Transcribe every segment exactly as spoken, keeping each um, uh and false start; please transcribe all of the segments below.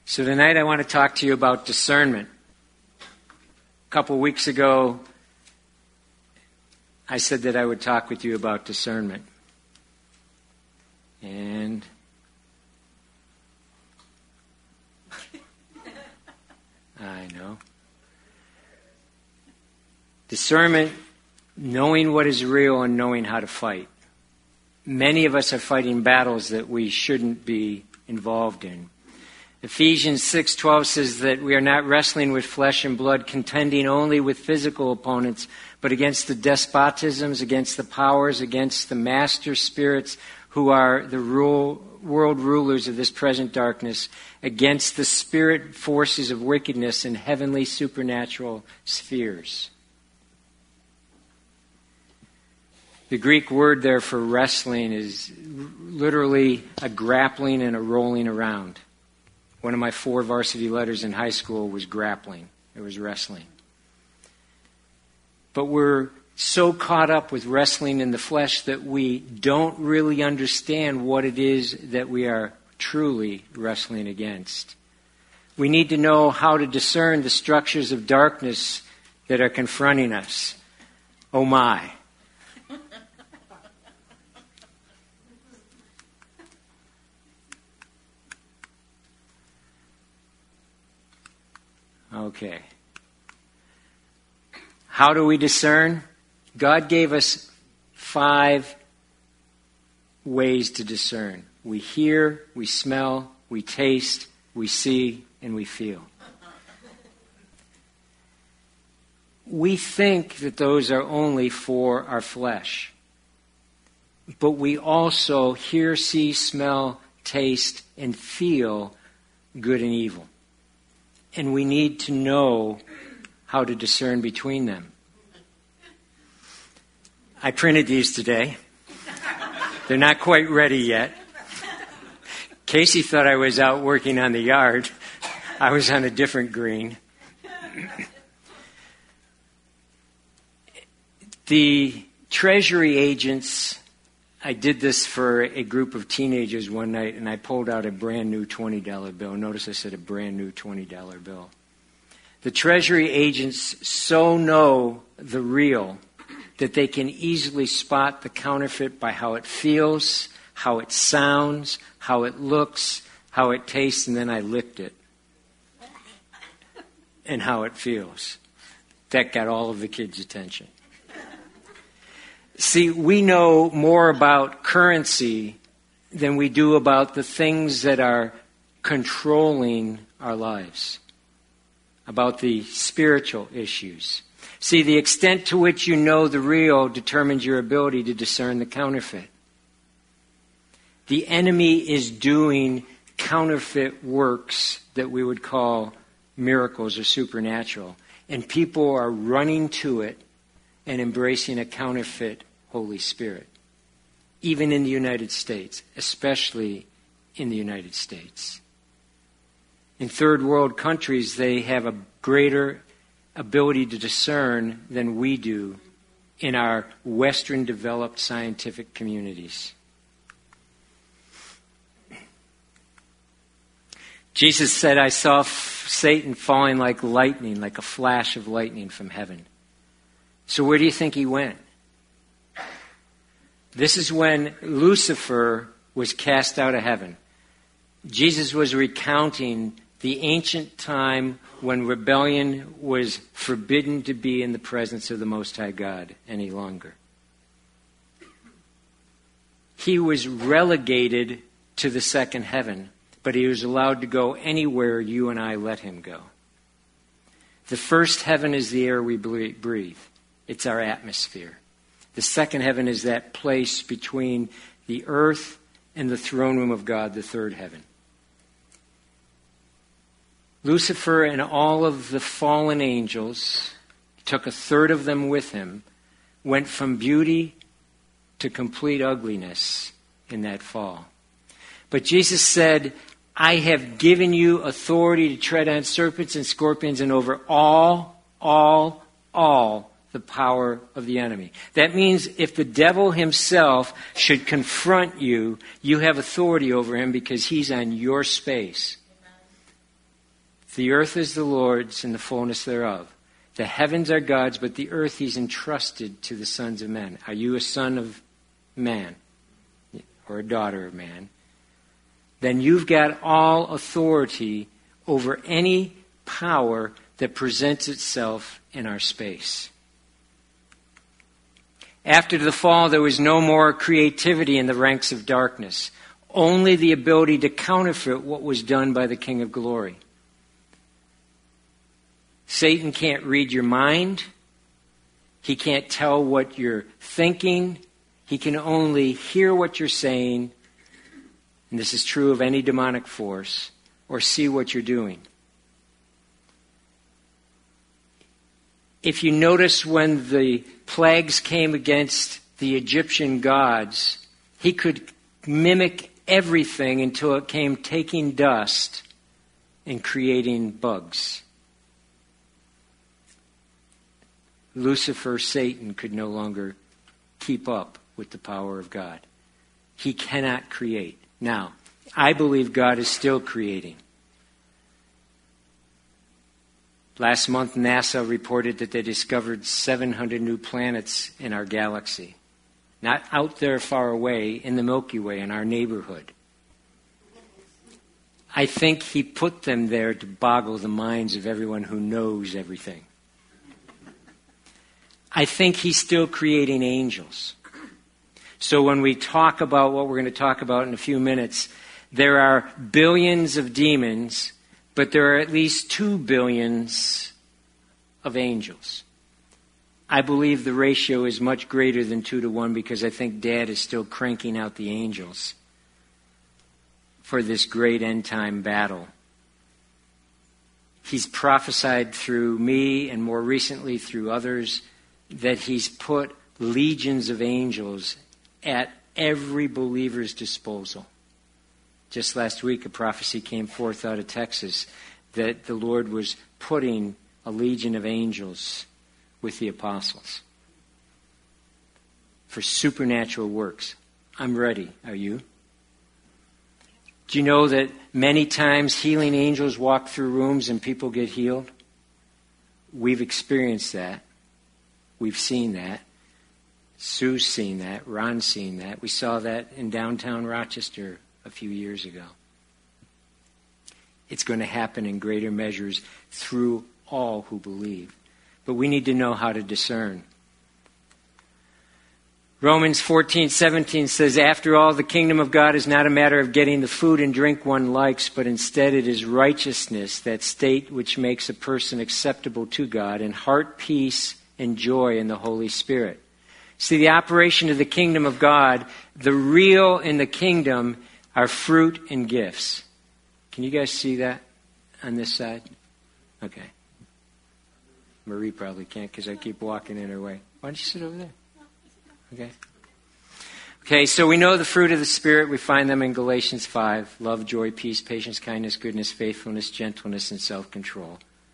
So tonight I want to talk to you about discernment. A couple weeks ago, I said that I would talk with you about discernment. And I know. Discernment, knowing what is real and knowing how to fight. Many of us are fighting battles that we shouldn't be involved in. Ephesians six twelve says that we are not wrestling with flesh and blood, contending only with physical opponents, but against the despotisms, against the powers, against the master spirits who are the rule, world rulers of this present darkness, against the spirit forces of wickedness in heavenly supernatural spheres. The Greek word there for wrestling is literally a grappling and a rolling around. One of my four varsity letters in high school was grappling. It was wrestling. But we're so caught up with wrestling in the flesh that we don't really understand what it is that we are truly wrestling against. We need to know how to discern the structures of darkness that are confronting us. Oh my. Okay. How do we discern? God gave us five ways to discern. We hear, we smell, we taste, we see, and we feel. We think that those are only for our flesh. But we also hear, see, smell, taste, and feel good and evil. And we need to know how to discern between them. I printed these today. They're not quite ready yet. Casey thought I was out working on the yard. I was on a different green. The Treasury agents, I did this for a group of teenagers one night, and I pulled out a brand new twenty dollar bill. Notice I said a brand new twenty dollar bill. The Treasury agents so know the real that they can easily spot the counterfeit by how it feels, how it sounds, how it looks, how it tastes, and then I licked it. And how it feels. That got all of the kids' attention. See, we know more about currency than we do about the things that are controlling our lives, about the spiritual issues. See, the extent to which you know the real determines your ability to discern the counterfeit. The enemy is doing counterfeit works that we would call miracles or supernatural, and people are running to it and embracing a counterfeit Holy Spirit, even in the United States, especially in the United States. In third world countries, they have a greater ability to discern than we do in our Western developed scientific communities. Jesus said, I saw f- Satan falling like lightning, like a flash of lightning from heaven. So where do you think he went? This is when Lucifer was cast out of heaven. Jesus was recounting the ancient time when rebellion was forbidden to be in the presence of the Most High God any longer. He was relegated to the second heaven, but he was allowed to go anywhere you and I let him go. The first heaven is the air we breathe. It's our atmosphere. The second heaven is that place between the earth and the throne room of God, the third heaven. Lucifer and all of the fallen angels, took a third of them with him, went from beauty to complete ugliness in that fall. But Jesus said, I have given you authority to tread on serpents and scorpions and over all, all, all the power of the enemy. That means if the devil himself should confront you, you have authority over him because he's on your space. The earth is the Lord's and the fullness thereof. The heavens are God's, but the earth he's entrusted to the sons of men. Are you a son of man or a daughter of man? Then you've got all authority over any power that presents itself in our space. After the fall, there was no more creativity in the ranks of darkness, only the ability to counterfeit what was done by the King of Glory. Satan can't read your mind. He can't tell what you're thinking. He can only hear what you're saying, and this is true of any demonic force, or see what you're doing. If you notice when the plagues came against the Egyptian gods, he could mimic everything until it came taking dust and creating bugs. Lucifer, Satan, could no longer keep up with the power of God. He cannot create. Now, I believe God is still creating. Last month, NASA reported that they discovered seven hundred new planets in our galaxy. Not out there far away, in the Milky Way, in our neighborhood. I think he put them there to boggle the minds of everyone who knows everything. I think he's still creating angels. So when we talk about what we're going to talk about in a few minutes, there are billions of demons, but there are at least two billions of angels. I believe the ratio is much greater than two to one because I think Dad is still cranking out the angels for this great end time battle. He's prophesied through me and more recently through others that he's put legions of angels at every believer's disposal. Just last week, a prophecy came forth out of Texas that the Lord was putting a legion of angels with the apostles for supernatural works. I'm ready. Are you? Do you know that many times healing angels walk through rooms and people get healed? We've experienced that. We've seen that. Sue's seen that. Ron's seen that. We saw that in downtown Rochester a few years ago. It's going to happen in greater measures through all who believe. But we need to know how to discern. Romans fourteen seventeen says, after all, the kingdom of God is not a matter of getting the food and drink one likes, but instead it is righteousness, that state which makes a person acceptable to God, and heart peace and joy in the Holy Spirit. See, the operation of the kingdom of God, the real in the kingdom are fruit and gifts. Can you guys see that on this side? Okay. Marie probably can't because I keep walking in her way. Why don't you sit over there? Okay. Okay, so we know the fruit of the Spirit. We find them in Galatians five. Love, joy, peace, patience, kindness, goodness, faithfulness, gentleness, and self-control.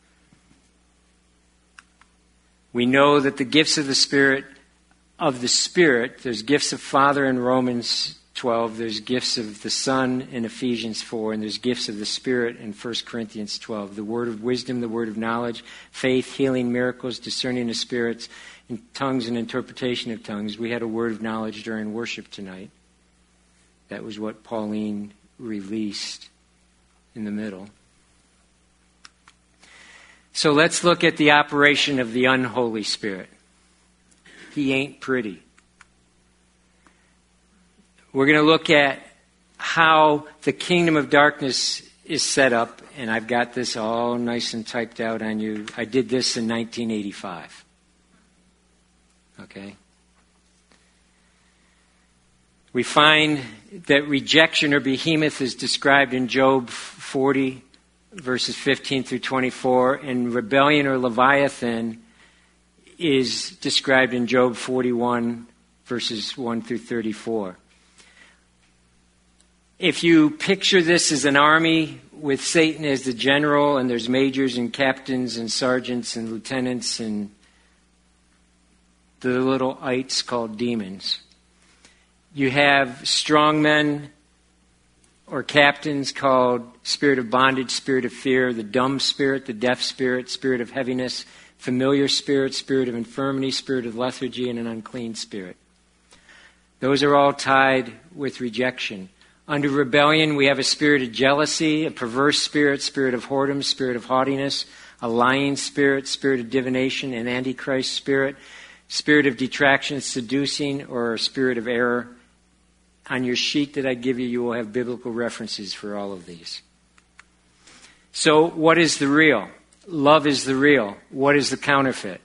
We know that the gifts of the Spirit, of the Spirit, there's gifts of Father in Romans twelve, there's gifts of the Son in Ephesians four, and there's gifts of the Spirit in First Corinthians twelve. The word of wisdom, the word of knowledge, faith, healing, miracles, discerning of spirits, in tongues and interpretation of tongues. We had a word of knowledge during worship tonight. That was what Pauline released in the middle. So let's look at the operation of the unholy Spirit. He ain't pretty. We're going to look at how the kingdom of darkness is set up, and I've got this all nice and typed out on you. I did this in nineteen eighty-five. Okay. We find that rejection or behemoth is described in Job forty, verses fifteen through twenty-four, and rebellion or leviathan is described in Job forty-one, verses one through thirty-four. If you picture this as an army with Satan as the general, and there's majors and captains and sergeants and lieutenants and the little ites called demons. You have strong men or captains called spirit of bondage, spirit of fear, the dumb spirit, the deaf spirit, spirit of heaviness, familiar spirit, spirit of infirmity, spirit of lethargy, and an unclean spirit. Those are all tied with rejection. Under rebellion, we have a spirit of jealousy, a perverse spirit, spirit of whoredom, spirit of haughtiness, a lying spirit, spirit of divination, an antichrist spirit, spirit of detraction, seducing, or a spirit of error. On your sheet that I give you, you will have biblical references for all of these. So, what is the real? Love is the real. What is the counterfeit?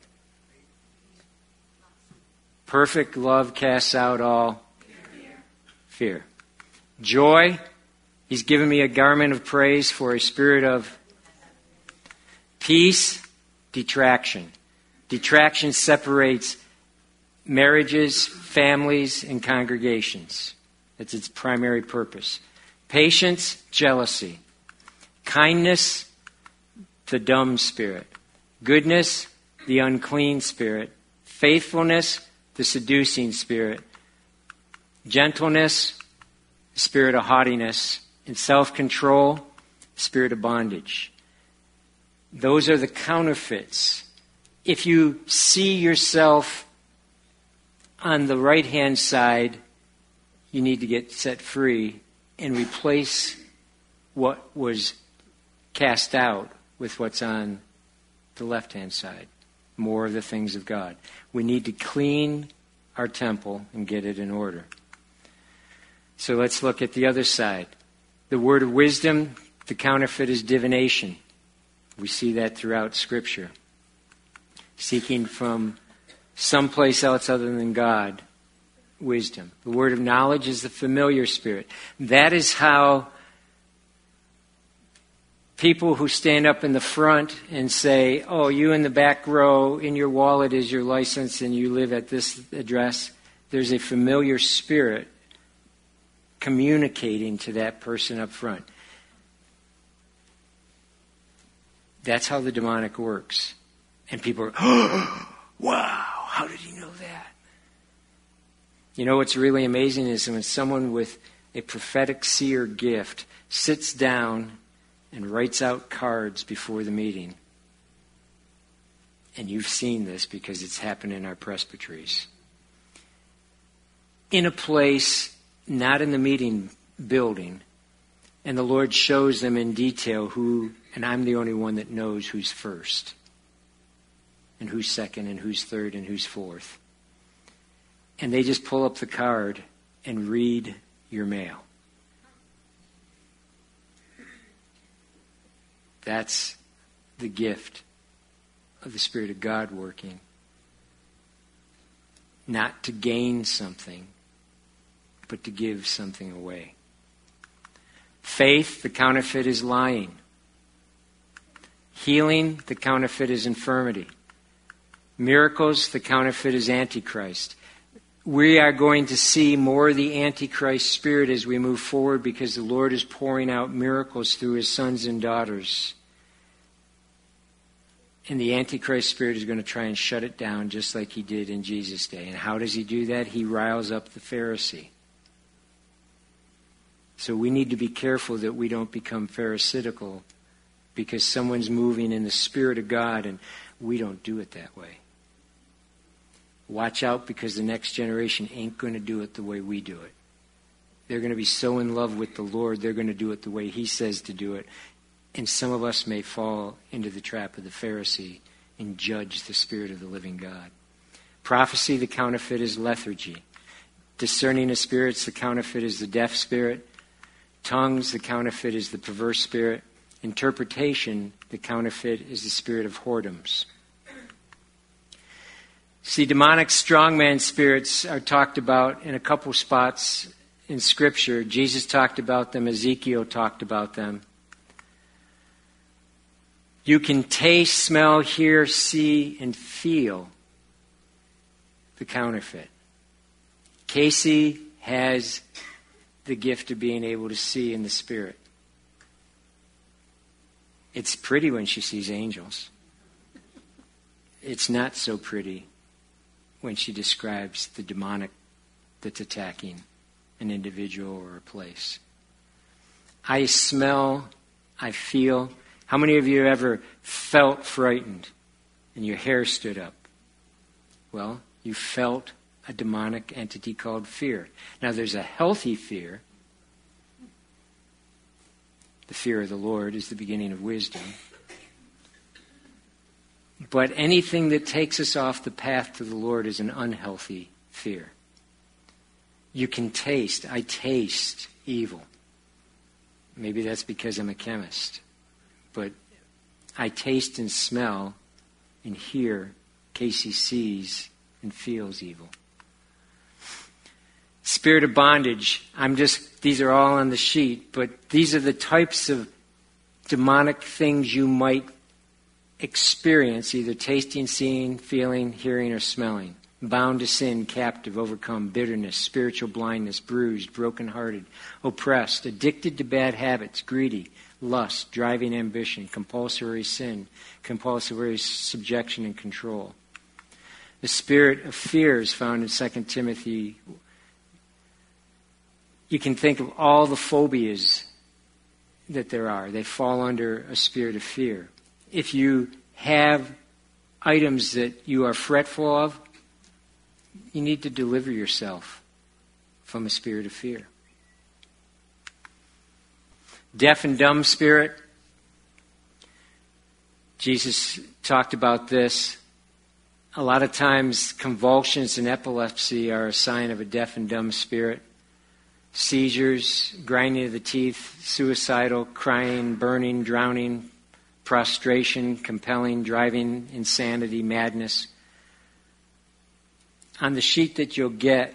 Perfect love casts out all fear. Joy, he's given me a garment of praise for a spirit of peace, detraction. Detraction separates marriages, families, and congregations. That's its primary purpose. Patience, jealousy. Kindness, the dumb spirit. Goodness, the unclean spirit. Faithfulness, the seducing spirit. Gentleness, the spirit of haughtiness. And self-control, spirit of bondage. Those are the counterfeits. If you see yourself on the right-hand side, you need to get set free and replace what was cast out with what's on the left-hand side. More of the things of God. We need to clean our temple and get it in order. So let's look at the other side. The word of wisdom, the counterfeit is divination. We see that throughout Scripture. Seeking from someplace else other than God, wisdom. The word of knowledge is the familiar spirit. That is how people who stand up in the front and say, oh, you in the back row, in your wallet is your license and you live at this address. There's a familiar spirit communicating to that person up front. That's how the demonic works. And people are, oh, wow, how did he know that? You know what's really amazing is when someone with a prophetic seer gift sits down and writes out cards before the meeting. And you've seen this because it's happened in our presbyteries. In a place, not in the meeting building, and the Lord shows them in detail who, and I'm the only one that knows who's first, and who's second, and who's third, and who's fourth. And they just pull up the card and read your mail. That's the gift of the Spirit of God working. Not to gain something, but to give something away. Faith, the counterfeit is lying. Healing, the counterfeit is infirmity. Miracles, the counterfeit is Antichrist. We are going to see more of the Antichrist spirit as we move forward because the Lord is pouring out miracles through His sons and daughters. And the Antichrist spirit is going to try and shut it down just like He did in Jesus' day. And how does He do that? He riles up the Pharisee. So we need to be careful that we don't become pharisaical because someone's moving in the Spirit of God and we don't do it that way. Watch out because the next generation ain't going to do it the way we do it. They're going to be so in love with the Lord, they're going to do it the way He says to do it. And some of us may fall into the trap of the Pharisee and judge the Spirit of the living God. Prophecy, the counterfeit is lethargy. Discerning of spirits, the counterfeit is the deaf spirit. Tongues, the counterfeit is the perverse spirit. Interpretation, the counterfeit is the spirit of whoredoms. See, demonic strongman spirits are talked about in a couple spots in Scripture. Jesus talked about them. Ezekiel talked about them. You can taste, smell, hear, see, and feel the counterfeit. Casey has the gift of being able to see in the Spirit. It's pretty when she sees angels. It's not so pretty when she describes the demonic that's attacking an individual or a place. I smell, I feel. How many of you ever felt frightened and your hair stood up? Well, you felt a demonic entity called fear. Now, there's a healthy fear. The fear of the Lord is the beginning of wisdom. But anything that takes us off the path to the Lord is an unhealthy fear. You can taste, I taste evil. Maybe that's because I'm a chemist. But I taste and smell and hear Casey sees and feels evil. Spirit of bondage. I'm just, these are all on the sheet, but these are the types of demonic things you might experience, either tasting, seeing, feeling, hearing, or smelling. Bound to sin, captive, overcome, bitterness, spiritual blindness, bruised, brokenhearted, oppressed, addicted to bad habits, greedy, lust, driving ambition, compulsory sin, compulsory subjection and control. The spirit of fear is found in Second Timothy. You can think of all the phobias that there are. They fall under a spirit of fear. If you have items that you are fretful of, you need to deliver yourself from a spirit of fear. Deaf and dumb spirit. Jesus talked about this. A lot of times convulsions and epilepsy are a sign of a deaf and dumb spirit. Seizures, grinding of the teeth, suicidal, crying, burning, drowning, prostration, compelling, driving, insanity, madness. On the sheet that you'll get,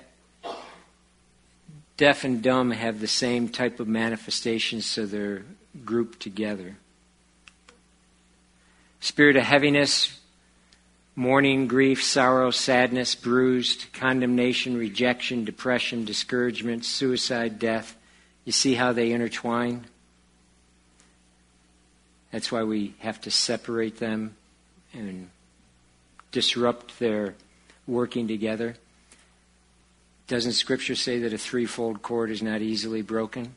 deaf and dumb have the same type of manifestations, so they're grouped together. Spirit of heaviness, mourning, grief, sorrow, sadness, bruised, condemnation, rejection, depression, discouragement, suicide, death. You see how they intertwine? That's why we have to separate them and disrupt their working together. Doesn't Scripture say that a threefold cord is not easily broken?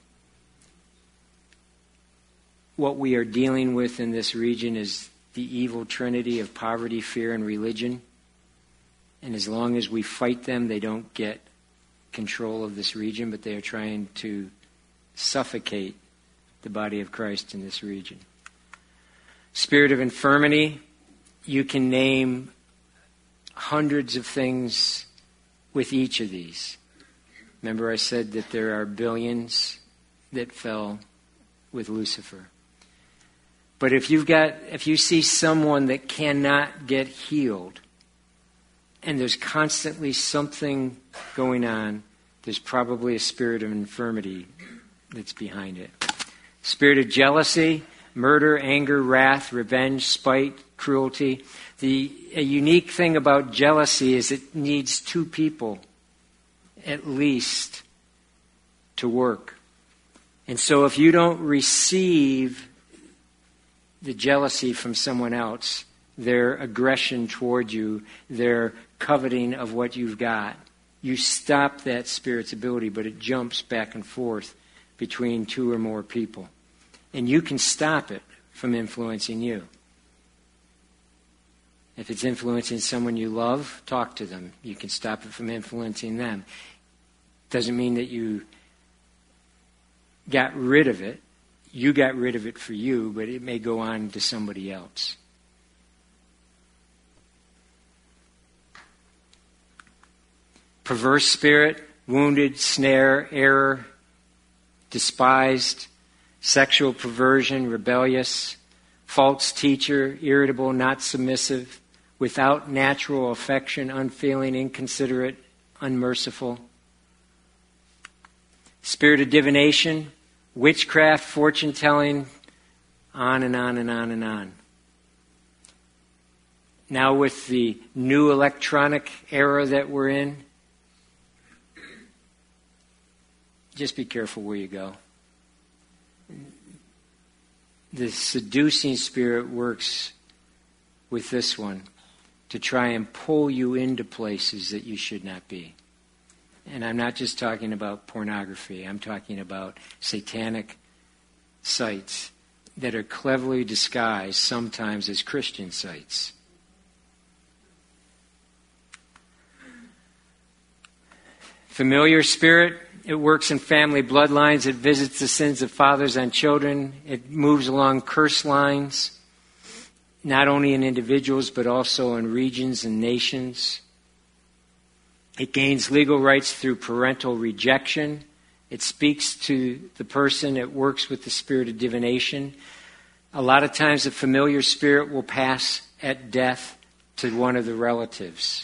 What we are dealing with in this region is the evil trinity of poverty, fear, and religion. And as long as we fight them, they don't get control of this region, but they are trying to suffocate the body of Christ in this region. Spirit of infirmity, you can name hundreds of things with each of these. Remember I said that there are billions that fell with Lucifer. But if you've got, if you see someone that cannot get healed, and there's constantly something going on, there's probably a spirit of infirmity that's behind it. Spirit of jealousy, murder, anger, wrath, revenge, spite, cruelty. The a unique thing about jealousy is it needs two people at least to work. And so if you don't receive the jealousy from someone else, their aggression toward you, their coveting of what you've got, you stop that spirit's ability, but it jumps back and forth between two or more people. And you can stop it from influencing you. If it's influencing someone you love, talk to them. You can stop it from influencing them. Doesn't mean that you got rid of it. You got rid of it for you, but it may go on to somebody else. Perverse spirit, wounded, snare, error, despised, sexual perversion, rebellious, false teacher, irritable, not submissive, without natural affection, unfeeling, inconsiderate, unmerciful. Spirit of divination, witchcraft, fortune-telling, on and on and on and on. Now with the new electronic era that we're in, just be careful where you go. The seducing spirit works with this one to try and pull you into places that you should not be. And I'm not just talking about pornography. I'm talking about satanic sites that are cleverly disguised sometimes as Christian sites. Familiar spirit, it works in family bloodlines. It visits the sins of fathers on children. It moves along curse lines, not only in individuals, but also in regions and nations. It gains legal rights through parental rejection. It speaks to the person. It works with the spirit of divination. A lot of times the familiar spirit will pass at death to one of the relatives.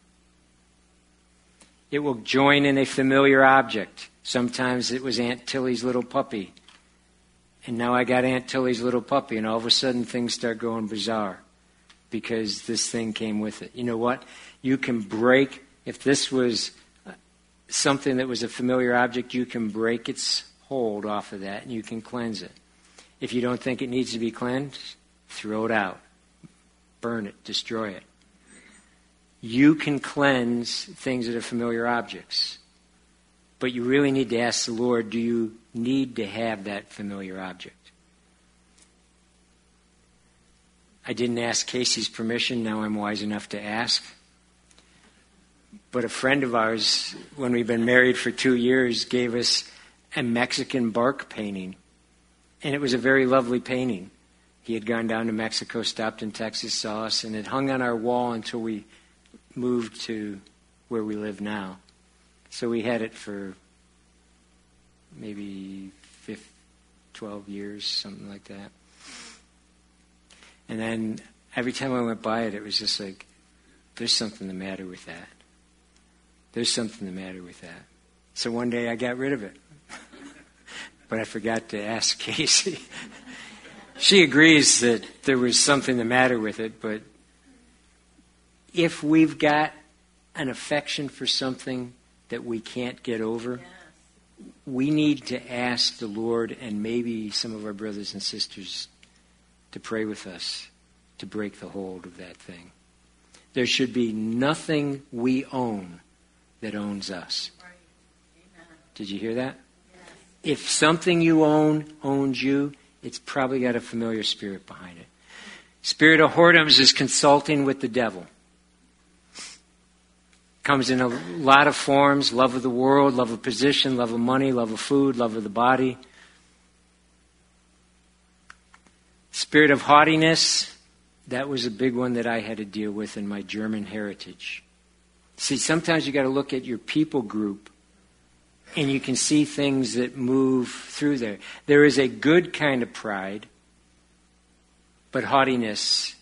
It will join in a familiar object. Sometimes it was Aunt Tilly's little puppy. And now I got Aunt Tilly's little puppy, and all of a sudden things start going bizarre because this thing came with it. You know what? You can break, if this was something that was a familiar object, you can break its hold off of that and you can cleanse it. If you don't think it needs to be cleansed, throw it out. Burn it, destroy it. You can cleanse things that are familiar objects. But you really need to ask the Lord, do you need to have that familiar object? I didn't ask Casey's permission. Now I'm wise enough to ask. But a friend of ours, when we've been married for two years, gave us a Mexican bark painting. And it was a very lovely painting. He had gone down to Mexico, stopped in Texas, saw us, and it hung on our wall until we moved to where we live now. So we had it for maybe fifteen, twelve years, something like that. And then every time I went by it, it was just like, there's something the matter with that. There's something the matter with that. So one day I got rid of it. But I forgot to ask Casey. She agrees that there was something the matter with it, but if we've got an affection for something that we can't get over, yes, we need to ask the Lord and maybe some of our brothers and sisters to pray with us to break the hold of that thing. There should be nothing we own that owns us. Right. Amen. Did you hear that? Yes. If something you own owns you, it's probably got a familiar spirit behind it. Spirit of whoredoms is consulting with the devil. Comes in a lot of forms: love of the world, love of position, love of money, love of food, love of the body. Spirit of haughtiness, that was a big one that I had to deal with in my German heritage. See, sometimes you got to look at your people group and you can see things that move through there. There is a good kind of pride, but haughtiness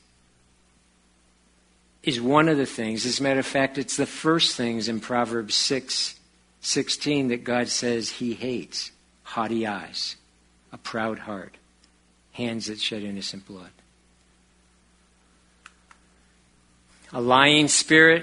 is one of the things. As a matter of fact, it's the first things in Proverbs six sixteen that God says he hates: haughty eyes, a proud heart, hands that shed innocent blood. A lying spirit.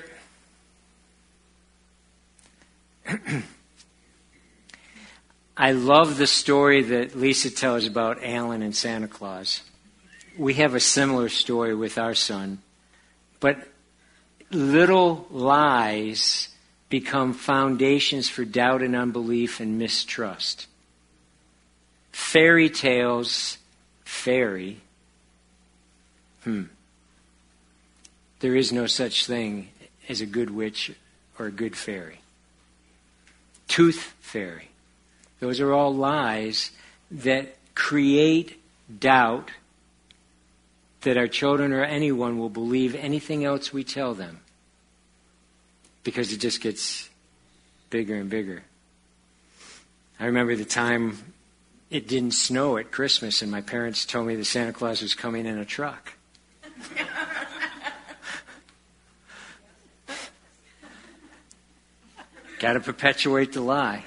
I love the story that Lisa tells about Alan and Santa Claus. We have a similar story with our son. But little lies become foundations for doubt and unbelief and mistrust. Fairy tales, fairy. Hmm. There is no such thing as a good witch or a good fairy. Tooth fairy. Those are all lies that create doubt that our children or anyone will believe anything else we tell them, because it just gets bigger and bigger. I remember the time it didn't snow at Christmas and my parents told me that Santa Claus was coming in a truck. Got to perpetuate the lie.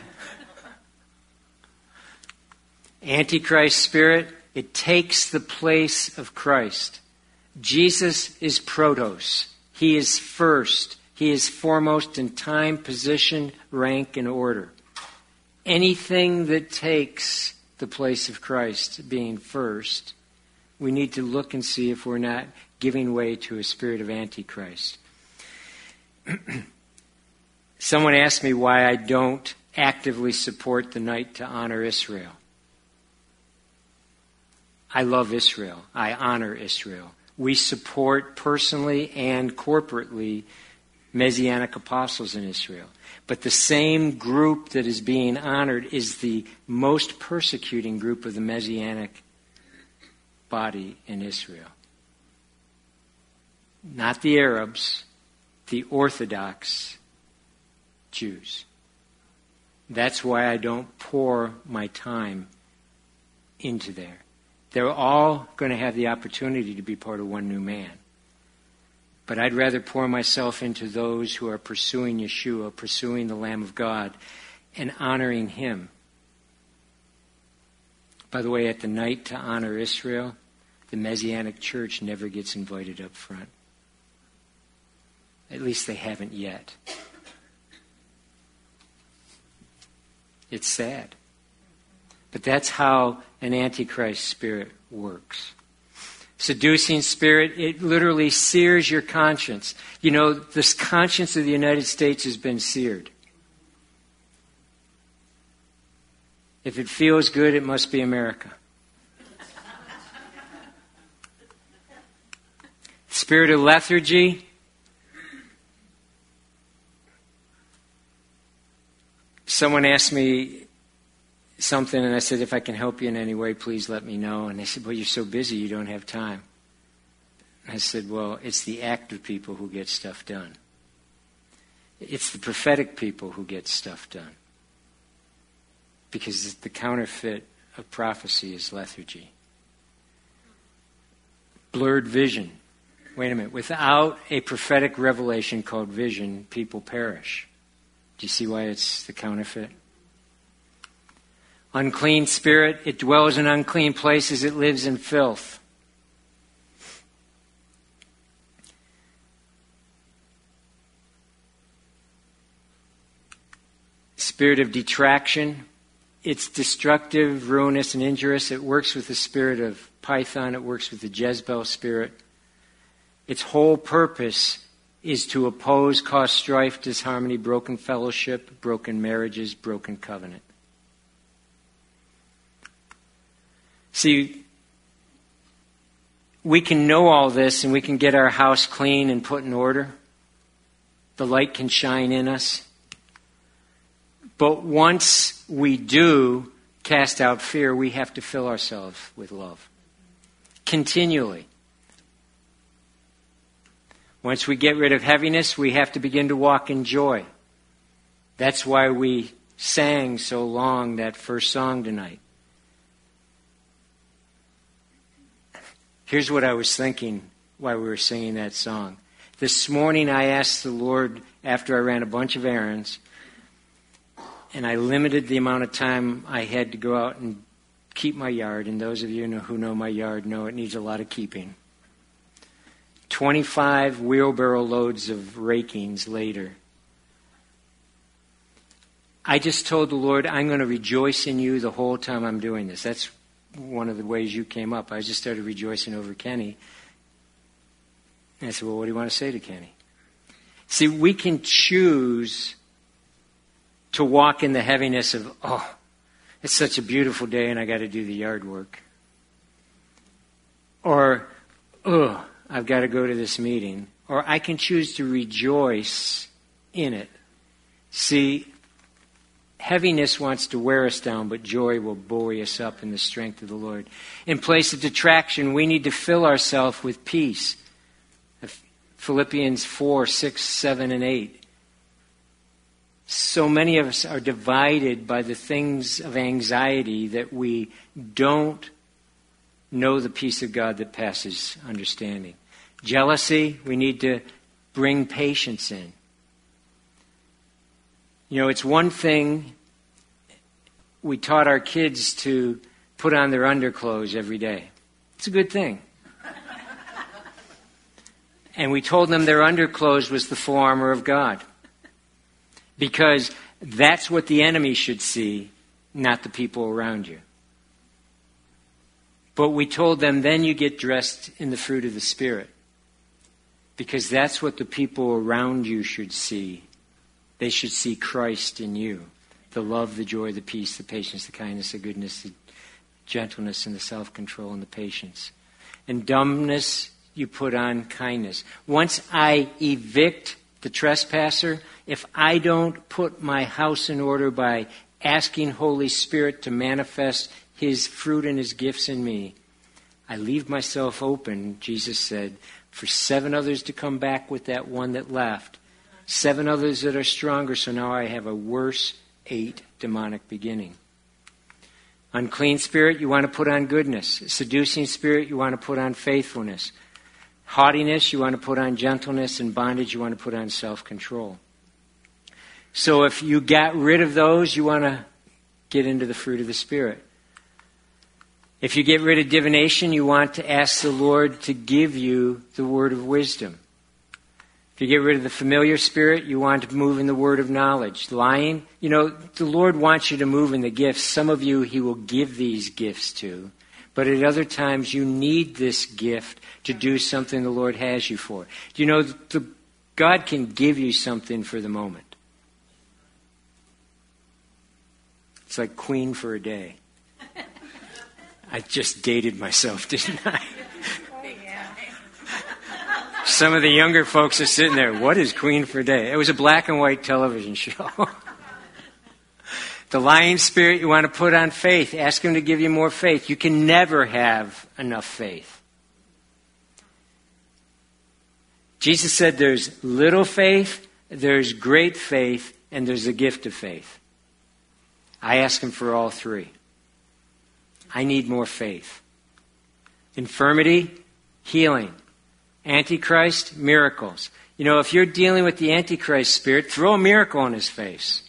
Antichrist spirit, it takes the place of Christ. Jesus is protos. He is first. He is foremost in time, position, rank, and order. Anything that takes the place of Christ being first, we need to look and see if we're not giving way to a spirit of Antichrist. Someone asked me why I don't actively support the Night to Honor Israel. I love Israel. I honor Israel. We support personally and corporately Messianic apostles in Israel. But the same group that is being honored is the most persecuting group of the Messianic body in Israel. Not the Arabs, the Orthodox Jews. That's why I don't pour my time into there. They're all going to have the opportunity to be part of one new man. But I'd rather pour myself into those who are pursuing Yeshua, pursuing the Lamb of God, and honoring Him. By the way, at the night to honor Israel, the Messianic Church never gets invited up front. At least they haven't yet. It's sad. But that's how an Antichrist spirit works. Seducing spirit, it literally sears your conscience. You know, this conscience of the United States has been seared. If it feels good, it must be America. Spirit of lethargy. Someone asked me something, and I said, if I can help you in any way, please let me know. And they said, well, you're so busy, you don't have time. I said, well, it's the active people who get stuff done. It's the prophetic people who get stuff done. Because the counterfeit of prophecy is lethargy. Blurred vision. Wait a minute. Without a prophetic revelation called vision, people perish. Do you see why it's the counterfeit? Unclean spirit, it dwells in unclean places, it lives in filth. Spirit of detraction, it's destructive, ruinous, and injurious. It works with the spirit of Python, it works with the Jezebel spirit. Its whole purpose is to oppose, cause strife, disharmony, broken fellowship, broken marriages, broken covenant. See, we can know all this and we can get our house clean and put in order. The light can shine in us. But once we do cast out fear, we have to fill ourselves with love. Continually. Once we get rid of heaviness, we have to begin to walk in joy. That's why we sang so long that first song tonight. Here's what I was thinking while we were singing that song. This morning I asked the Lord, after I ran a bunch of errands, and I limited the amount of time I had to go out and keep my yard. And those of you who know my yard know it needs a lot of keeping. twenty-five wheelbarrow loads of rakings later, I just told the Lord, I'm going to rejoice in you the whole time I'm doing this. That's one of the ways you came up. I just started rejoicing over Kenny. And I said, well, what do you want to say to Kenny? See, we can choose to walk in the heaviness of, oh, it's such a beautiful day and I got to do the yard work. Or, oh, I've got to go to this meeting. Or I can choose to rejoice in it. See, heaviness wants to wear us down, but joy will buoy us up in the strength of the Lord. In place of detraction, we need to fill ourselves with peace. Philippians four, six, seven, and eight. So many of us are divided by the things of anxiety that we don't know the peace of God that passes understanding. Jealousy, we need to bring patience in. You know, it's one thing, we taught our kids to put on their underclothes every day. It's a good thing. And we told them their underclothes was the full armor of God. Because that's what the enemy should see, not the people around you. But we told them, then you get dressed in the fruit of the Spirit. Because that's what the people around you should see. They should see Christ in you. The love, the joy, the peace, the patience, the kindness, the goodness, the gentleness and the self-control and the patience. And dumbness, you put on kindness. Once I evict the trespasser, if I don't put my house in order by asking Holy Spirit to manifest His fruit and His gifts in me, I leave myself open, Jesus said, for seven others to come back with that one that left. Seven others that are stronger, so now I have a worse eight demonic beginning. Unclean spirit, you want to put on goodness. Seducing spirit, you want to put on faithfulness. Haughtiness, you want to put on gentleness. And bondage, you want to put on self-control. So if you got rid of those, you want to get into the fruit of the Spirit. If you get rid of divination, you want to ask the Lord to give you the word of wisdom. If you get rid of the familiar spirit, you want to move in the word of knowledge. Lying, you know, the Lord wants you to move in the gifts. Some of you He will give these gifts to. But at other times, you need this gift to do something the Lord has you for. Do you know, the, God can give you something for the moment. It's like Queen for a day. I just dated myself, didn't I? Some of the younger folks are sitting there, what is Queen for a day? It was a black and white television show. The lying spirit, you want to put on faith. Ask Him to give you more faith. You can never have enough faith. Jesus said there's little faith, there's great faith, and there's a gift of faith. I ask Him for all three. I need more faith. Infirmity, healing. Antichrist, miracles. You know, if you're dealing with the Antichrist spirit, throw a miracle on his face.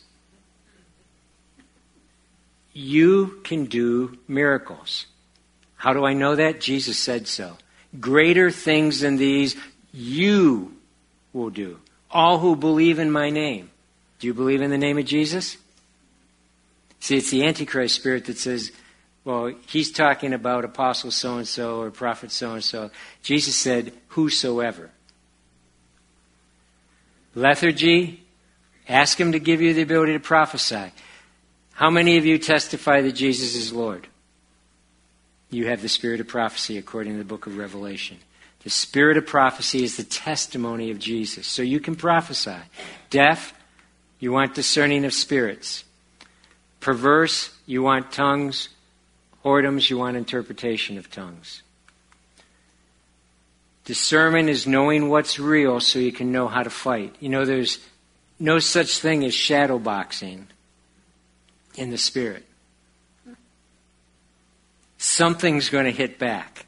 You can do miracles. How do I know that? Jesus said so. Greater things than these you will do. All who believe in my name. Do you believe in the name of Jesus? See, it's the Antichrist spirit that says, well, he's talking about apostle so-and-so or prophet so-and-so. Jesus said, whosoever. Lethargy, ask Him to give you the ability to prophesy. How many of you testify that Jesus is Lord? You have the spirit of prophecy according to the book of Revelation. The spirit of prophecy is the testimony of Jesus. So you can prophesy. Deaf, you want discerning of spirits. Perverse, you want tongues. Whoredoms, you want interpretation of tongues. Discernment is knowing what's real so you can know how to fight. You know, there's no such thing as shadow boxing in the spirit. Something's going to hit back.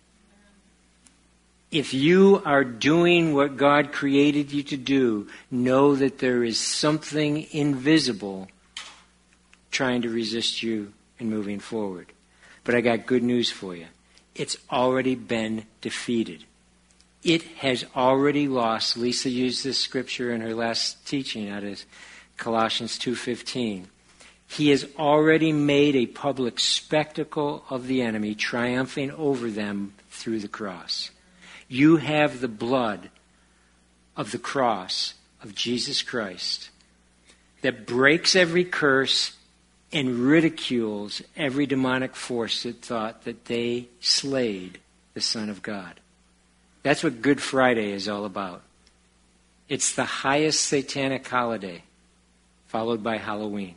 If you are doing what God created you to do, know that there is something invisible trying to resist you in moving forward. But I got good news for you. It's already been defeated. It has already lost. Lisa used this scripture in her last teaching out of Colossians two fifteen. He has already made a public spectacle of the enemy, triumphing over them through the cross. You have the blood of the cross of Jesus Christ that breaks every curse and ridicules every demonic force that thought that they slayed the Son of God. That's what Good Friday is all about. It's the highest satanic holiday, followed by Halloween.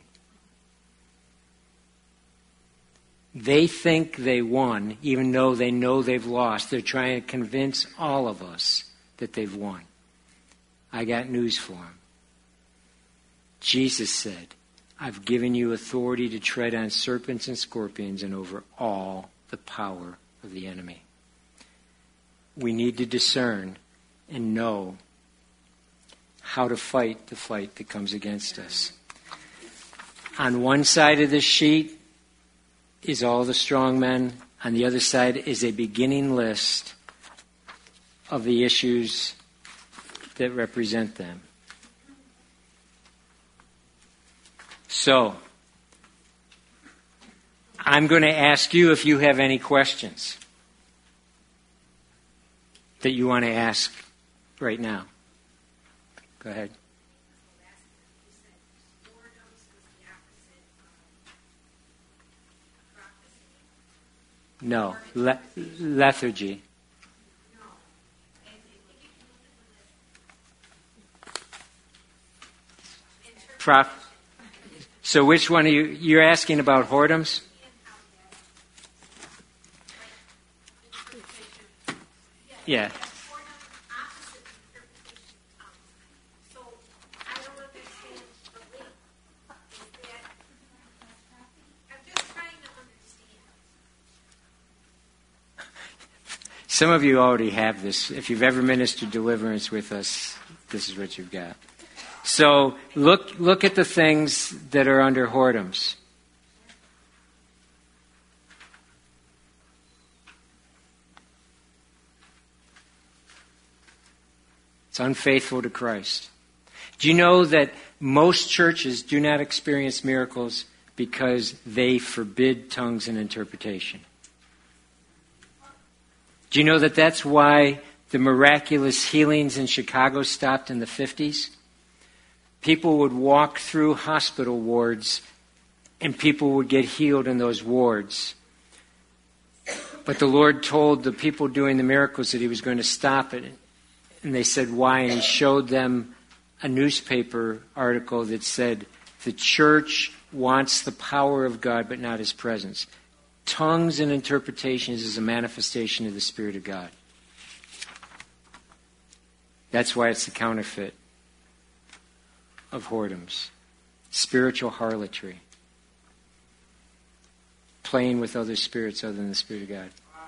They think they won, even though they know they've lost. They're trying to convince all of us that they've won. I got news for them. Jesus said, I've given you authority to tread on serpents and scorpions and over all the power of the enemy. We need to discern and know how to fight the fight that comes against us. On one side of this sheet is all the strong men. On the other side is a beginning list of the issues that represent them. So, I'm going to ask you if you have any questions that you want to ask right now. Go ahead. No. Le- lethargy. Prof- so which one are you, you're asking about whoredoms? Yeah. Some of you already have this. If you've ever ministered deliverance with us, this is what you've got. So look look at the things that are under whoredoms. It's unfaithful to Christ. Do you know that most churches do not experience miracles because they forbid tongues and interpretation? Do you know that that's why the miraculous healings in Chicago stopped in the fifties? People would walk through hospital wards and people would get healed in those wards. But the Lord told the people doing the miracles that he was going to stop it. And they said, why? And he showed them a newspaper article that said, the church wants the power of God but not his presence. Tongues and interpretations is a manifestation of the Spirit of God. That's why it's the counterfeit of whoredoms. Spiritual harlotry. Playing with other spirits other than the Spirit of God.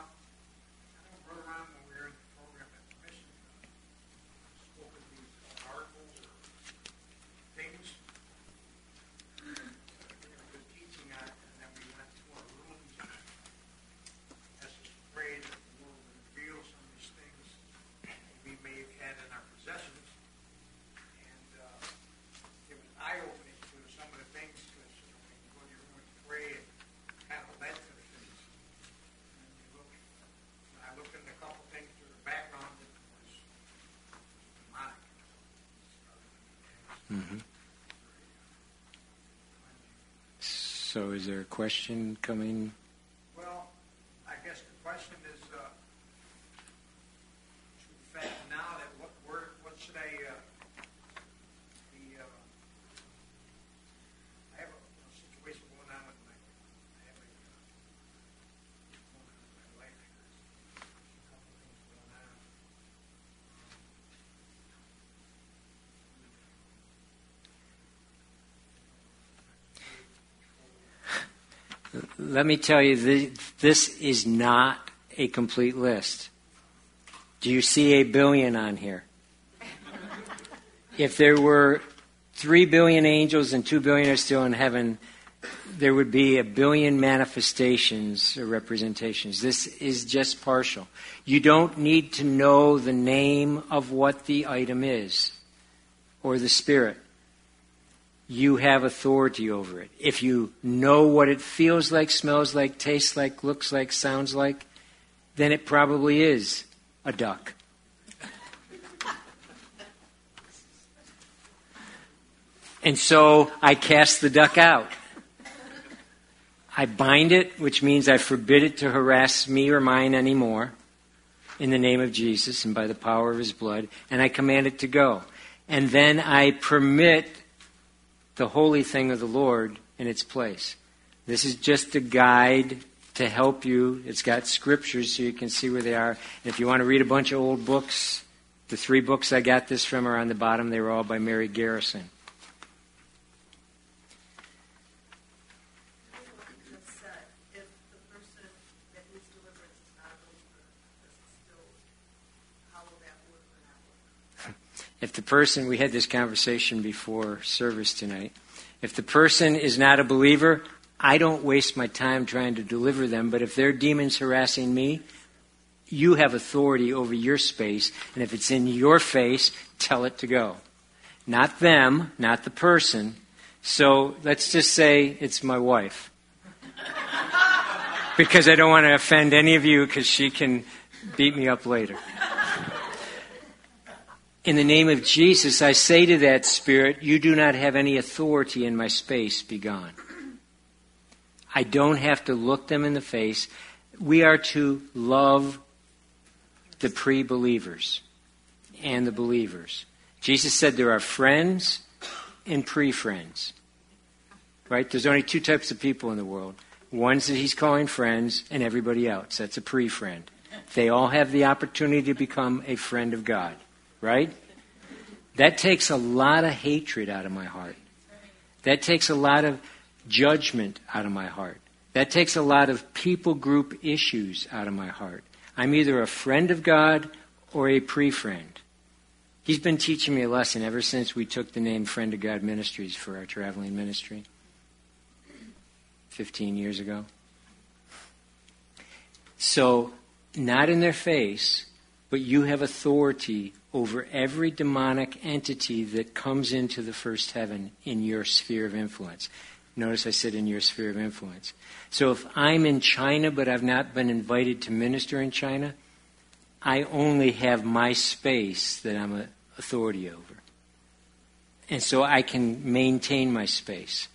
Mm-hmm. So is there a question coming? Well, I guess the question is, uh, in fact, now that what word, what should I, uh, the, uh, I have a, a situation going on with my, I have a, uh, going on with my life here. There's a couple of things going on. Let me tell you, this is not a complete list. Do you see a billion on here? If there were three billion angels and two billion are still in heaven, there would be a billion manifestations or representations. This is just partial. You don't need to know the name of what the item is or the spirit. You have authority over it. If you know what it feels like, smells like, tastes like, looks like, sounds like, then it probably is a duck. And so I cast the duck out. I bind it, which means I forbid it to harass me or mine anymore, in the name of Jesus and by the power of his blood, and I command it to go. And then I permit the holy thing of the Lord in its place. This is just a guide to help you. It's got scriptures so you can see where they are. And if you want to read a bunch of old books, the three books I got this from are on the bottom. They were all by Mary Garrison. If the person, we had this conversation before service tonight, if the person is not a believer, I don't waste my time trying to deliver them, but if their demon's harassing me, you have authority over your space, and if it's in your face, tell it to go. Not them, not the person. So let's just say it's my wife. Because I don't want to offend any of you, because she can beat me up later. In the name of Jesus, I say to that spirit, you do not have any authority in my space, be gone. I don't have to look them in the face. We are to love the pre-believers and the believers. Jesus said there are friends and pre-friends. Right? There's only two types of people in the world. Ones that he's calling friends and everybody else. That's a pre-friend. They all have the opportunity to become a friend of God. Right? That takes a lot of hatred out of my heart. That takes a lot of judgment out of my heart. That takes a lot of people group issues out of my heart. I'm either a friend of God or a pre-friend. He's been teaching me a lesson ever since we took the name Friend of God Ministries for our traveling ministry fifteen years ago. So, not in their face, but you have authority over every demonic entity that comes into the first heaven in your sphere of influence. Notice I said in your sphere of influence. So if I'm in China but I've not been invited to minister in China, I only have my space that I'm an authority over. And so I can maintain my space.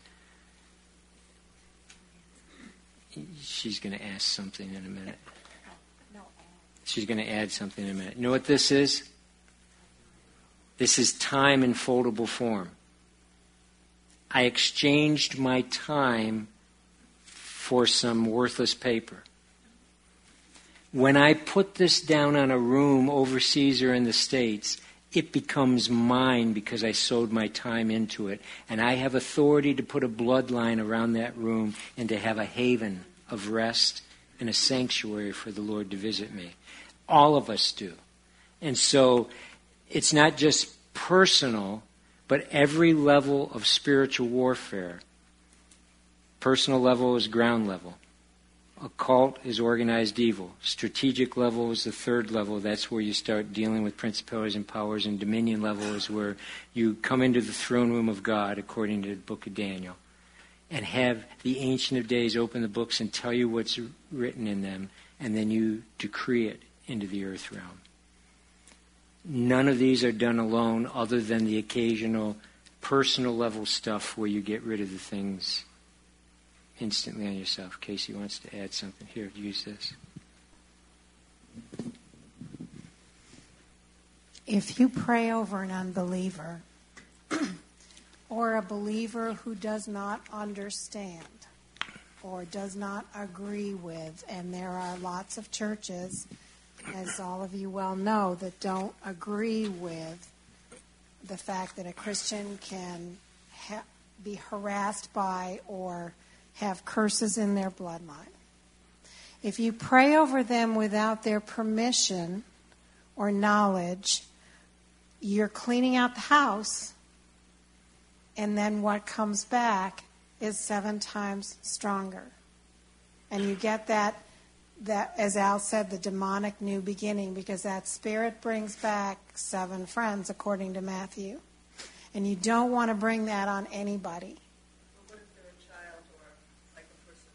She's going to ask something in a minute. She's going to add something in a minute. You know what this is? This is time in foldable form. I exchanged my time for some worthless paper. When I put this down on a room overseas or in the States, it becomes mine because I sowed my time into it. And I have authority to put a bloodline around that room and to have a haven of rest and a sanctuary for the Lord to visit me. All of us do. And so it's not just personal, but every level of spiritual warfare. Personal level is ground level. Occult is organized evil. Strategic level is the third level. That's where you start dealing with principalities and powers. And dominion level is where you come into the throne room of God, according to the book of Daniel, and have the Ancient of Days open the books and tell you what's written in them, and then you decree it into the earth realm. None of these are done alone, other than the occasional personal level stuff where you get rid of the things instantly on yourself. Casey wants to add something. Here, use this. If you pray over an unbeliever or a believer who does not understand or does not agree with, and there are lots of churches, as all of you well know, that don't agree with the fact that a Christian can ha- be harassed by or have curses in their bloodline. If you pray over them without their permission or knowledge, you're cleaning out the house, and then what comes back is seven times stronger. And you get that That, as Al said, the demonic new beginning, because that spirit brings back seven friends, according to Matthew. And you don't want to bring that on anybody. But what if they're a child or like a person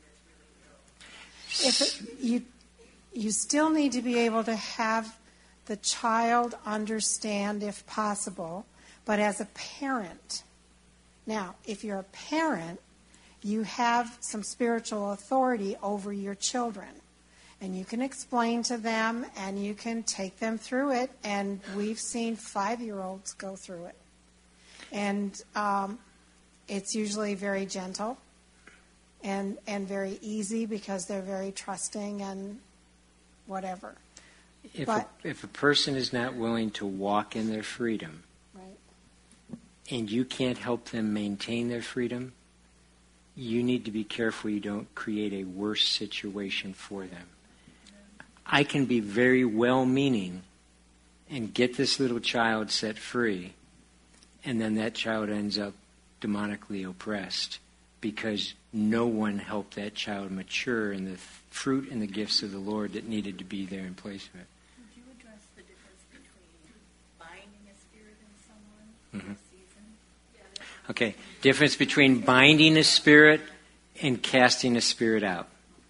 that's really ill? If it, you, you still need to be able to have the child understand, if possible, but as a parent. Now, if you're a parent, you have some spiritual authority over your children. And you can explain to them, and you can take them through it. And we've seen five-year-olds go through it. And um, it's usually very gentle and and very easy because they're very trusting and whatever. If, but, a, if a person is not willing to walk in their freedom, right. and you can't help them maintain their freedom, you need to be careful you don't create a worse situation for them. I can be very well-meaning and get this little child set free, and then that child ends up demonically oppressed because no one helped that child mature in the fruit and the gifts of the Lord that needed to be there in place of it. Would you address the difference between binding a spirit in someone Mm-hmm. in a season? Okay, difference between binding a spirit and casting a spirit out.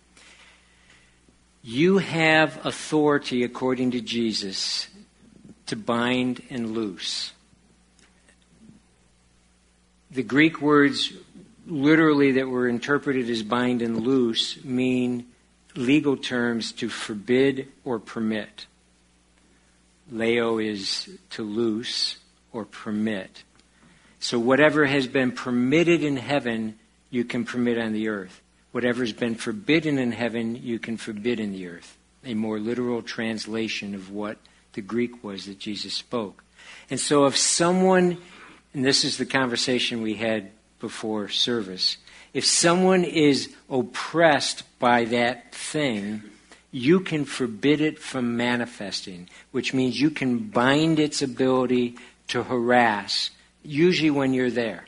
You have authority, according to Jesus, to bind and loose. The Greek words literally that were interpreted as bind and loose mean legal terms to forbid or permit. Leo is to loose or permit. So whatever has been permitted in heaven, you can permit on the earth. Whatever has been forbidden in heaven, you can forbid in the earth. A more literal translation of what the Greek was that Jesus spoke. And so if someone, and this is the conversation we had before service, if someone is oppressed by that thing, you can forbid it from manifesting, which means you can bind its ability to harass, usually when you're there.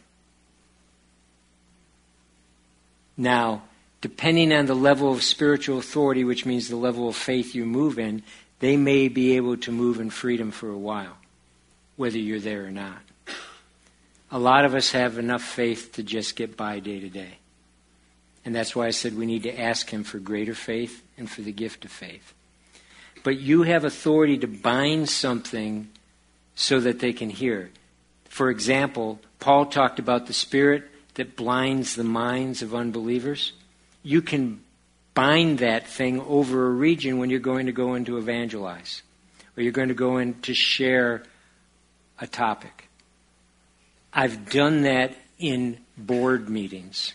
Now, depending on the level of spiritual authority, which means the level of faith you move in, they may be able to move in freedom for a while, whether you're there or not. A lot of us have enough faith to just get by day to day. And that's why I said we need to ask him for greater faith and for the gift of faith. But you have authority to bind something so that they can hear. For example, Paul talked about the spirit that blinds the minds of unbelievers. You can bind that thing over a region when you're going to go in to evangelize, or you're going to go in to share a topic. I've done that in board meetings.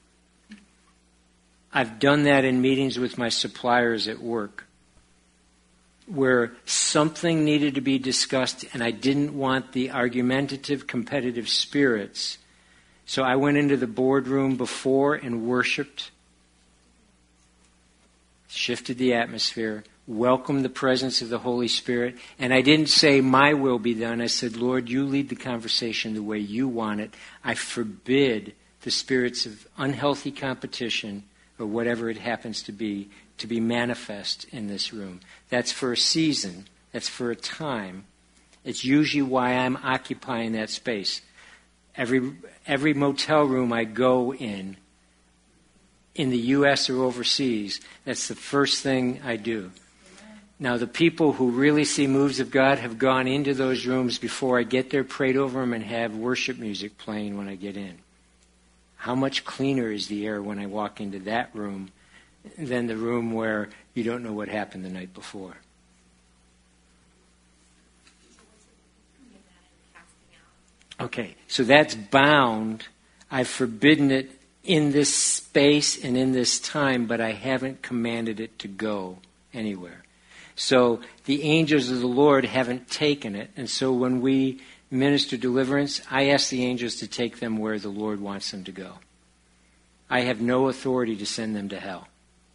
I've done that in meetings with my suppliers at work, where something needed to be discussed and I didn't want the argumentative, competitive spirits. So I went into the boardroom before and worshiped, shifted the atmosphere, welcomed the presence of the Holy Spirit, and I didn't say, my will be done. I said, Lord, you lead the conversation the way you want it. I forbid the spirits of unhealthy competition, or whatever it happens to be, to be manifest in this room. That's for a season. That's for a time. It's usually why I'm occupying that space. Every every motel room I go in, in the U S or overseas, that's the first thing I do. Now, the people who really see moves of God have gone into those rooms before I get there, prayed over them, and have worship music playing when I get in. How much cleaner is the air when I walk into that room than the room where you don't know what happened the night before? Okay, so that's bound. I've forbidden it in this space and in this time, but I haven't commanded it to go anywhere. So the angels of the Lord haven't taken it, and so when we minister deliverance, I ask the angels to take them where the Lord wants them to go. I have no authority to send them to hell.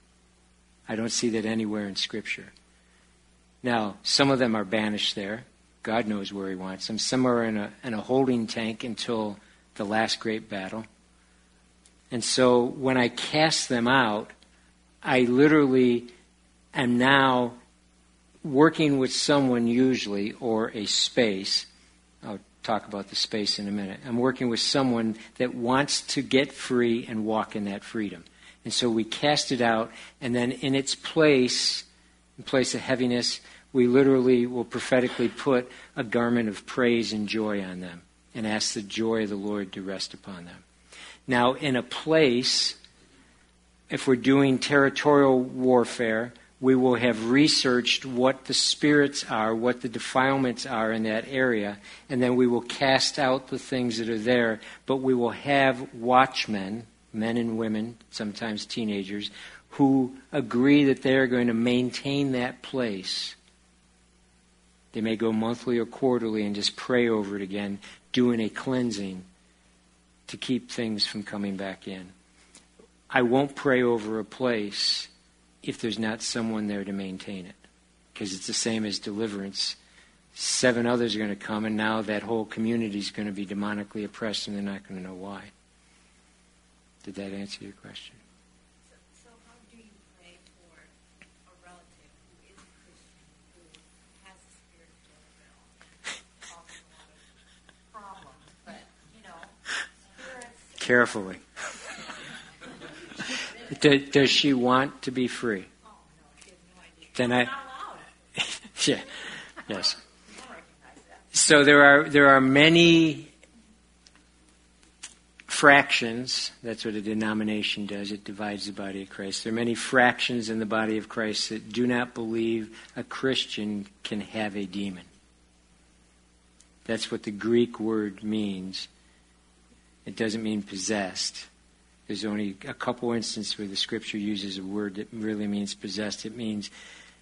I don't see that anywhere in Scripture. Now, some of them are banished there. God knows where he wants them. Some are in a, in a holding tank until the last great battle. And so when I cast them out, I literally am now working with someone usually, or a space. I'll talk about the space in a minute. I'm working with someone that wants to get free and walk in that freedom. And so we cast it out, and then in its place, in place of heaviness, we literally will prophetically put a garment of praise and joy on them and ask the joy of the Lord to rest upon them. Now, in a place, if we're doing territorial warfare, we will have researched what the spirits are, what the defilements are in that area, and then we will cast out the things that are there, but we will have watchmen, men and women, sometimes teenagers, who agree that they're going to maintain that place. They may go monthly or quarterly and just pray over it again, doing a cleansing to keep things from coming back in. I won't pray over a place if there's not someone there to maintain it, because it's the same as deliverance. Seven others are going to come, and now that whole community is going to be demonically oppressed, and they're not going to know why. Did that answer your question? So, so how do you pray for a relative who is a Christian, who has a spiritual bill, and causing a lot of problems, but, you know, spirits... Carefully. Does, does she want to be free? Oh, no, she has no idea. Then She's I... not allowed. Yeah. Yes. I recognize that. So there are there are many fractions. That's what a denomination does. It divides the body of Christ. There are many fractions in the body of Christ that do not believe a Christian can have a demon. That's what the Greek word means. It doesn't mean possessed. There's only a couple instances where the Scripture uses a word that really means possessed. It means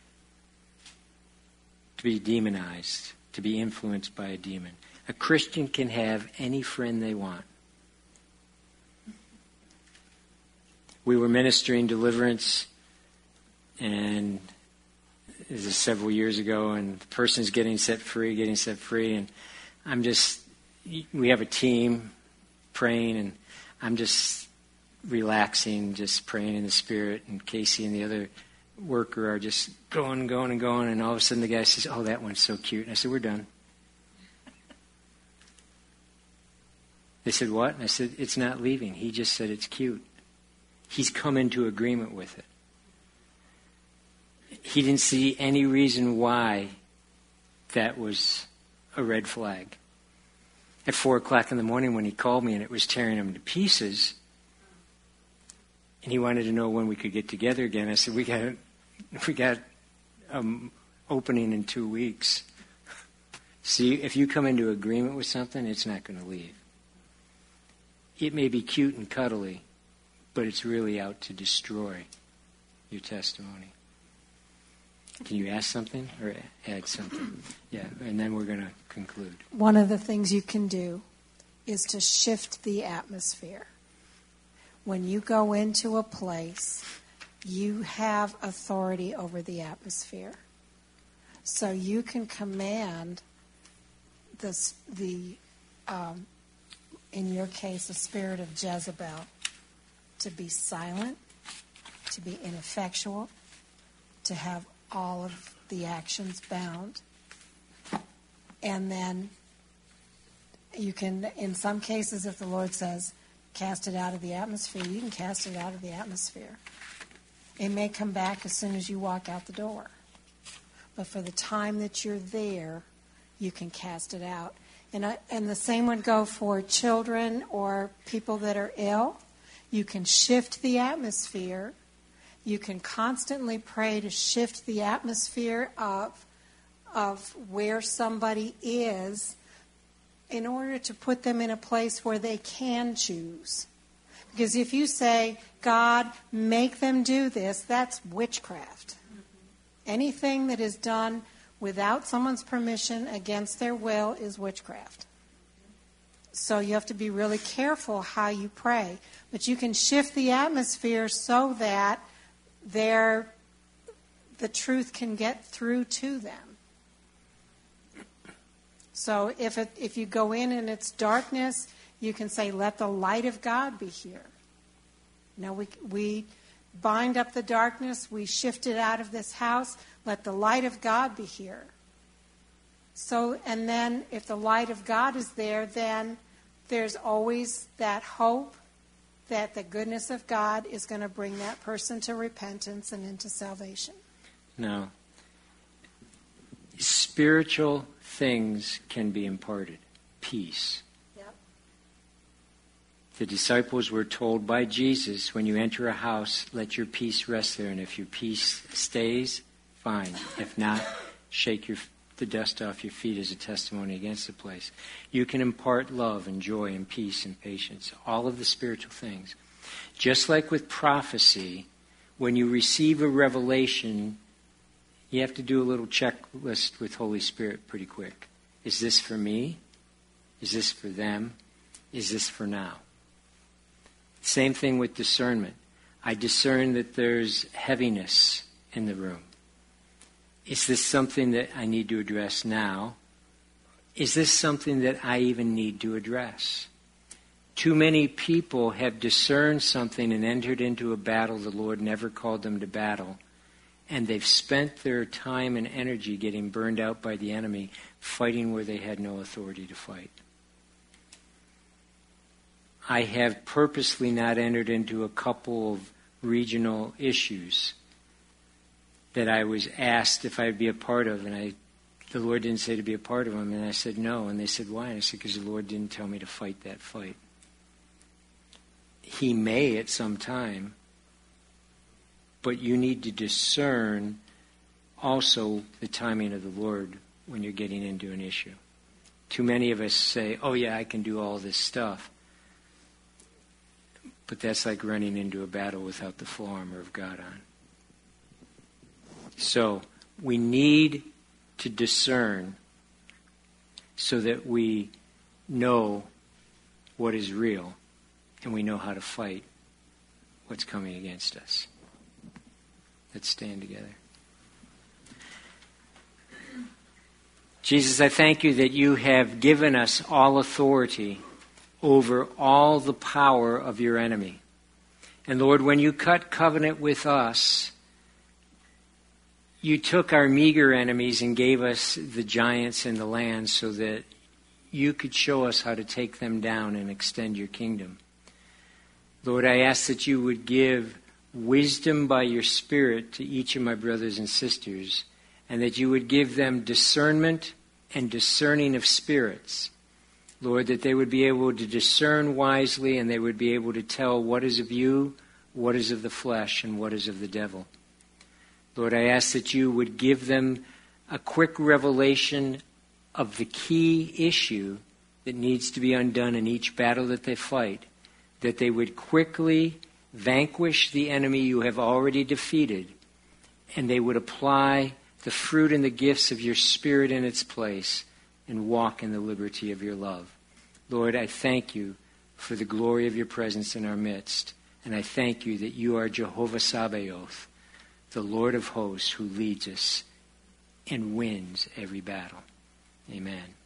to be demonized, to be influenced by a demon. A Christian can have any friend they want. We were ministering deliverance, and this is several years ago, and the person's getting set free, getting set free, and I'm just, we have a team praying, and I'm just relaxing, just praying in the Spirit, and Casey and the other worker are just going and going and going, and all of a sudden the guy says, "Oh, that one's so cute." And I said, "We're done." They said, "What?" And I said, "It's not leaving. He just said it's cute." He's come into agreement with it. He didn't see any reason why that was a red flag. At four o'clock in the morning when he called me and it was tearing him to pieces, and he wanted to know when we could get together again, I said, we got we got um opening in two weeks. See, if you come into agreement with something, it's not going to leave. It may be cute and cuddly, but it's really out to destroy your testimony. Can you ask something or add something? Yeah, and then we're going to conclude. One of the things you can do is to shift the atmosphere. When you go into a place, you have authority over the atmosphere. So you can command the, the um, in your case, the spirit of Jezebel to be silent, to be ineffectual, to have all of the actions bound. And then you can, in some cases, if the Lord says, cast it out of the atmosphere, you can cast it out of the atmosphere. It may come back as soon as you walk out the door. But for the time that you're there, you can cast it out. And, I, and the same would go for children or people that are ill. You can shift the atmosphere. You can constantly pray to shift the atmosphere of, of where somebody is in order to put them in a place where they can choose. Because if you say, God, make them do this, that's witchcraft. Anything that is done without someone's permission against their will is witchcraft. So you have to be really careful how you pray. But you can shift the atmosphere so that their, the truth can get through to them. So if it, if you go in and it's darkness, you can say, let the light of God be here. Now we we bind up the darkness, we shift it out of this house, let the light of God be here. So, and then if the light of God is there, then there's always that hope that the goodness of God is going to bring that person to repentance and into salvation. Now, spiritual things can be imparted. Peace. Yep. The disciples were told by Jesus, when you enter a house, let your peace rest there. And if your peace stays, fine. If not, shake your the dust off your feet as a testimony against the place. You can impart love and joy and peace and patience, all of the spiritual things. Just like with prophecy, when you receive a revelation, you have to do a little checklist with Holy Spirit pretty quick. Is this for me? Is this for them? Is this for now? Same thing with discernment. I discern that there's heaviness in the room. Is this something that I need to address now? Is this something that I even need to address? Too many people have discerned something and entered into a battle the Lord never called them to battle. And they've spent their time and energy getting burned out by the enemy, fighting where they had no authority to fight. I have purposely not entered into a couple of regional issues that I was asked if I'd be a part of, and I, the Lord didn't say to be a part of them, and I said no, and they said, why? And I said, because the Lord didn't tell me to fight that fight. he may at some time, but you need to discern also the timing of the Lord when you're getting into an issue. Too many of us say, oh yeah, I can do all this stuff. But that's like running into a battle without the full armor of God on. So we need to discern so that we know what is real and we know how to fight what's coming against us. Let's stand together. Jesus, I thank you that you have given us all authority over all the power of your enemy. And Lord, when you cut covenant with us, you took our meager enemies and gave us the giants in the land so that you could show us how to take them down and extend your kingdom. Lord, I ask that you would give wisdom by your Spirit to each of my brothers and sisters, and that you would give them discernment and discerning of spirits. Lord, that they would be able to discern wisely and they would be able to tell what is of you, what is of the flesh, and what is of the devil. Lord, I ask that you would give them a quick revelation of the key issue that needs to be undone in each battle that they fight, that they would quickly vanquish the enemy you have already defeated, and they would apply the fruit and the gifts of your Spirit in its place and walk in the liberty of your love. Lord, I thank you for the glory of your presence in our midst, and I thank you that you are Jehovah Sabaoth, the Lord of hosts who leads us and wins every battle. Amen.